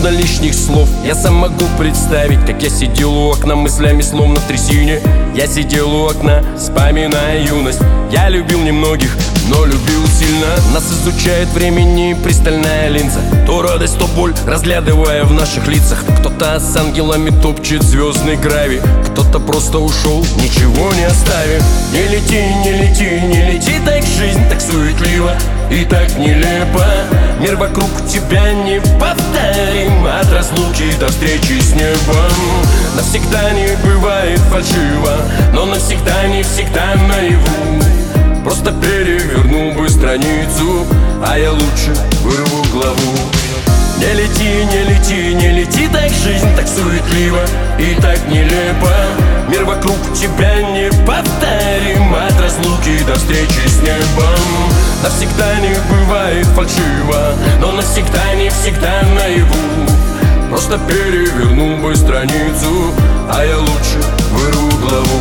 нужно лишних слов. Я сам могу представить, как я сидел у окна, мыслями словно в трясине. Я сидел у окна, вспоминая юность. Я любил немногих, но любил сильно. Нас изучает времени пристальная линза. То радость, то боль, разглядывая в наших лицах. Кто-то с ангелами топчет звездный гравий, кто-то просто ушел, ничего не оставив. Не лети, не лети, не лети так, жизнь так суетливо и так нелепо. Мир вокруг тебя неповторим, от разлуки до встречи с небом. Навсегда не бывает фальшиво, но навсегда не всегда наяву. Просто перевернул бы страницу, а я лучше вырву главу. Не лети, не лети, не лети так, жизнь так суетлива и так нелепо. Мир вокруг тебя неповторим, от разлуки до встречи с небом. Навсегда не бывает фальшиво, но навсегда не всегда наяву. Просто перевернул бы страницу, а я лучше вырву главу.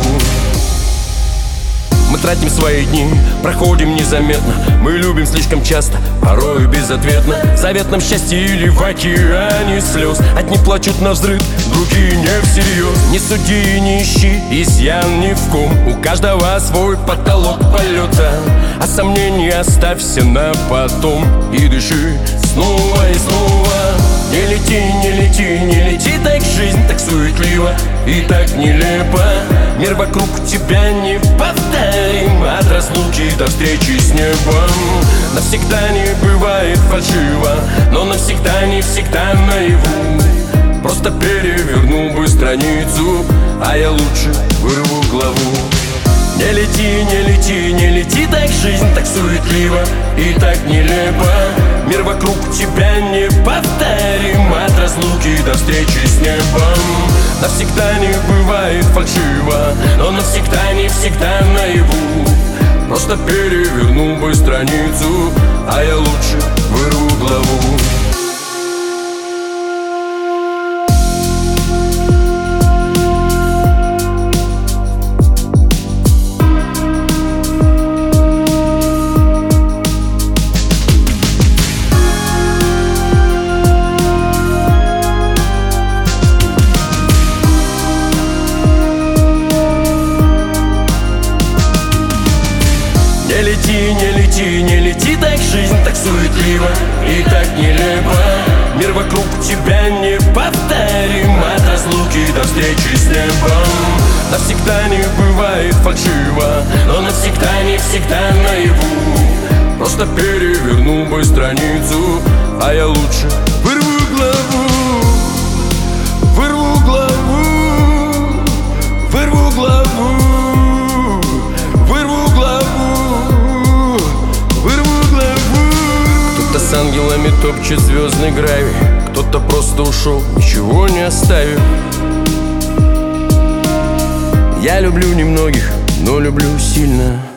Мы тратим свои дни, проходим незаметно. Мы любим слишком часто, порою безответно. В заветном счастье или в океане слез. Одни плачут навзрыд, другие не всерьез. Не суди, не ищи изъян ни в ком. У каждого свой потолок полета. А сомнения оставься на потом и дыши снова и снова. Не лети, не лети, не лети так, жизнь так суетлива и так нелепо. Мир вокруг тебя неповторим, от разлуки до встречи с небом. Навсегда не бывает фальшиво, но навсегда не всегда наяву. Просто перевернул бы страницу, а я лучше вырву главу. Не лети, не лети, не лети так, жизнь так суетлива и так нелепо. Мир вокруг тебя неповторим, от разлуки до встречи с небом. Навсегда не бывает фальшиво, но навсегда не всегда наяву. Просто перевернул бы страницу, а я лучше вырву главу. Не лети, не лети, не лети так, жизнь так суетлива и так нелепо. Мир вокруг тебя неповторим, от разлуки до встречи с небом. Навсегда не бывает фальшиво, но навсегда не всегда наяву. Просто перевернул бы страницу, а я лучше вырву главу. Вырву главу, вырву главу. С ангелами топчет звездный гравий, кто-то просто ушел, ничего не оставив. Я люблю немногих, но люблю сильно.